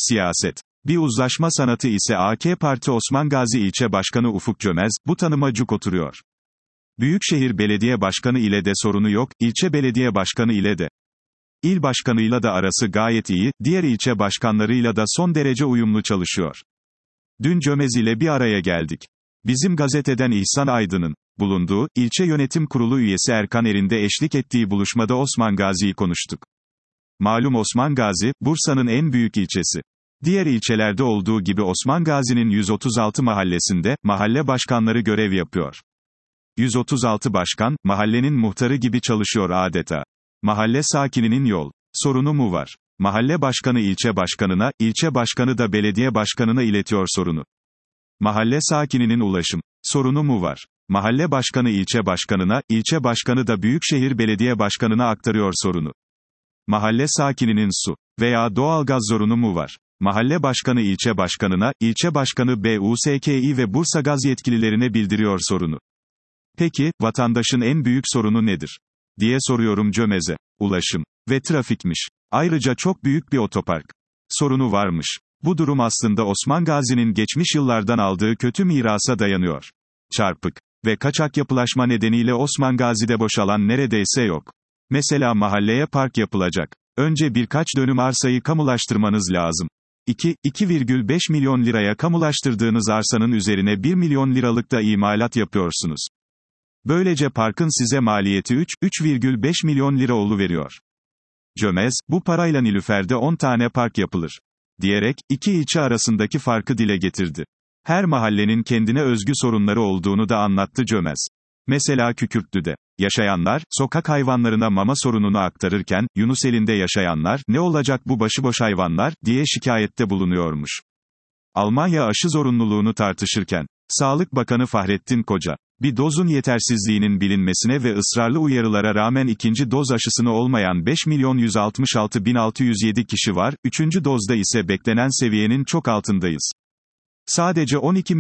Siyaset. Bir uzlaşma sanatı ise AK Parti Osman Gazi İlçe Başkanı Ufuk Cömez, bu tanıma cuk oturuyor. Büyükşehir Belediye Başkanı ile de sorunu yok, ilçe belediye başkanı ile de. İl başkanıyla da arası gayet iyi, diğer ilçe başkanlarıyla da son derece uyumlu çalışıyor. Dün Cömez ile bir araya geldik. Bizim gazeteden İhsan Aydın'ın bulunduğu, ilçe yönetim kurulu üyesi Erkan Er'in de eşlik ettiği buluşmada Osman Gazi'yi konuştuk. Malum Osman Gazi, Bursa'nın en büyük ilçesi. Diğer ilçelerde olduğu gibi Osman Gazi'nin 136 mahallesinde, mahalle başkanları görev yapıyor. 136 başkan, mahallenin muhtarı gibi çalışıyor adeta. Mahalle sakininin yol sorunu mu var? Mahalle başkanı ilçe başkanına, ilçe başkanı da belediye başkanına iletiyor sorunu. Mahalle sakininin ulaşım sorunu mu var? Mahalle başkanı ilçe başkanına, ilçe başkanı da büyükşehir belediye başkanına aktarıyor sorunu. Mahalle sakininin su veya doğalgaz sorunu mu var? Mahalle başkanı ilçe başkanına, ilçe başkanı BUSKİ ve Bursa Gaz yetkililerine bildiriyor sorunu. Peki, vatandaşın en büyük sorunu nedir? Diye soruyorum Cömez'e. Ulaşım ve trafikmiş. Ayrıca çok büyük bir otopark sorunu varmış. Bu durum aslında Osman Gazi'nin geçmiş yıllardan aldığı kötü mirasa dayanıyor. Çarpık ve kaçak yapılaşma nedeniyle Osman Gazi'de boşalan neredeyse yok. Mesela mahalleye park yapılacak. Önce birkaç dönüm arsayı kamulaştırmanız lazım. 2,5 milyon liraya kamulaştırdığınız arsanın üzerine 1 milyon liralık da imalat yapıyorsunuz. Böylece parkın size maliyeti 3,5 milyon lira oluveriyor. Cömez, bu parayla Nilüfer'de 10 tane park yapılır diyerek, iki ilçe arasındaki farkı dile getirdi. Her mahallenin kendine özgü sorunları olduğunu da anlattı Cömez. Mesela Kükürtlü'de yaşayanlar, sokak hayvanlarına mama sorununu aktarırken, Yunuseli'nde yaşayanlar, ne olacak bu başıboş hayvanlar, diye şikayette bulunuyormuş. Almanya aşı zorunluluğunu tartışırken, Sağlık Bakanı Fahrettin Koca, bir dozun yetersizliğinin bilinmesine ve ısrarlı uyarılara rağmen ikinci doz aşısını olmayan 5.166.607 kişi var, üçüncü dozda ise beklenen seviyenin çok altındayız. Sadece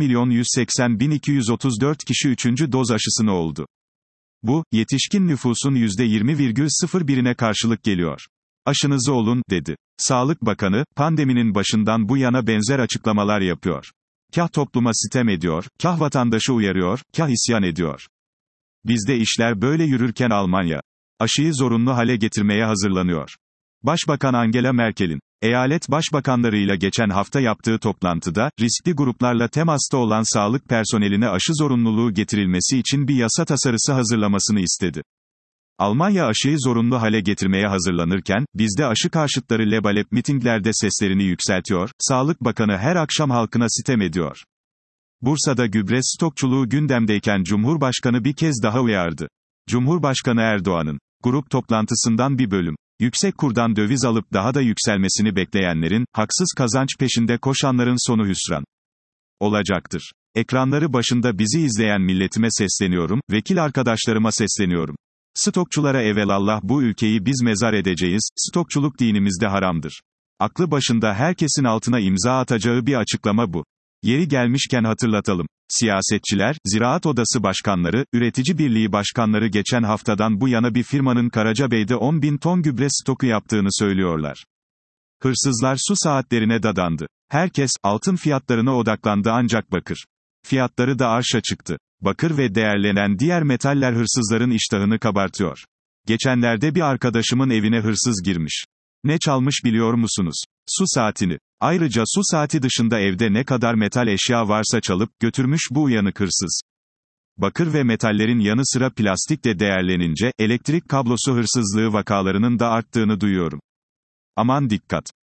12.180.234 kişi üçüncü doz aşısını oldu. Bu, yetişkin nüfusun %20,01'ine karşılık geliyor. Aşınızı olun, dedi. Sağlık Bakanı, pandeminin başından bu yana benzer açıklamalar yapıyor. Kah topluma sitem ediyor, kah vatandaşı uyarıyor, kah isyan ediyor. Bizde işler böyle yürürken Almanya, aşıyı zorunlu hale getirmeye hazırlanıyor. Başbakan Angela Merkel'in, eyalet başbakanlarıyla geçen hafta yaptığı toplantıda, riskli gruplarla temasta olan sağlık personeline aşı zorunluluğu getirilmesi için bir yasa tasarısı hazırlamasını istedi. Almanya aşıyı zorunlu hale getirmeye hazırlanırken, bizde aşı karşıtları lebalep mitinglerde seslerini yükseltiyor, Sağlık Bakanı her akşam halkına sitem ediyor. Bursa'da gübre stokçuluğu gündemdeyken Cumhurbaşkanı bir kez daha uyardı. Cumhurbaşkanı Erdoğan'ın grup toplantısından bir bölüm. Yüksek kurdan döviz alıp daha da yükselmesini bekleyenlerin, haksız kazanç peşinde koşanların sonu hüsran olacaktır. Ekranları başında bizi izleyen milletime sesleniyorum, vekil arkadaşlarıma sesleniyorum. Stokçulara evelallah bu ülkeyi biz mezar edeceğiz, stokçuluk dinimizde haramdır. Aklı başında herkesin altına imza atacağı bir açıklama bu. Yeri gelmişken hatırlatalım. Siyasetçiler, Ziraat Odası başkanları, Üretici Birliği başkanları geçen haftadan bu yana bir firmanın Karacabey'de 10.000 ton gübre stoku yaptığını söylüyorlar. Hırsızlar su saatlerine dadandı. Herkes, altın fiyatlarına odaklandı ancak bakır fiyatları da arşa çıktı. Bakır ve değerlenen diğer metaller hırsızların iştahını kabartıyor. Geçenlerde bir arkadaşımın evine hırsız girmiş. Ne çalmış biliyor musunuz? Su saatini. Ayrıca su saati dışında evde ne kadar metal eşya varsa çalıp götürmüş bu uyanık hırsız. Bakır ve metallerin yanı sıra plastik de değerlenince, elektrik kablosu hırsızlığı vakalarının da arttığını duyuyorum. Aman dikkat!